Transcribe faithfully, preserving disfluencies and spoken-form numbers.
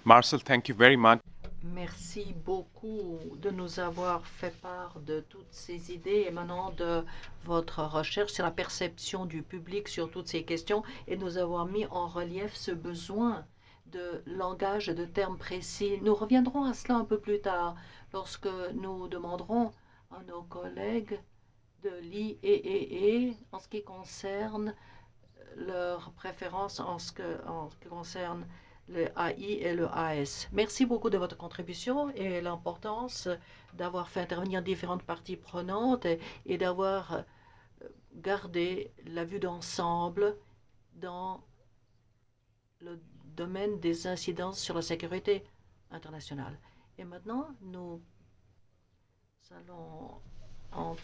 Marcel, thank you very much. Merci beaucoup de nous avoir fait part de toutes ces idées émanant de votre recherche sur la perception du public sur toutes ces questions et nous avoir mis en relief ce besoin de langage et de termes précis. Nous reviendrons à cela un peu plus tard lorsque nous demanderons à nos collègues de l'I E E E en ce qui concerne leurs préférences en ce, que, en ce qui concerne le A I et le A S. Merci beaucoup de votre contribution et l'importance d'avoir fait intervenir différentes parties prenantes et, et d'avoir gardé la vue d'ensemble dans le domaine des incidences sur la sécurité internationale. Et maintenant, nous allons en